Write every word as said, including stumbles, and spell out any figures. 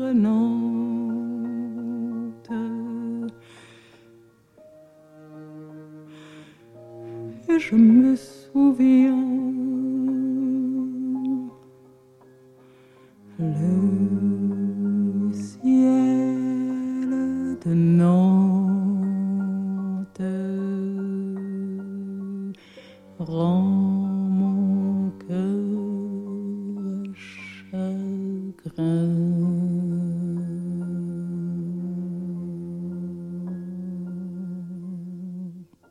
Nantes. Et je me souviens le ciel de Nantes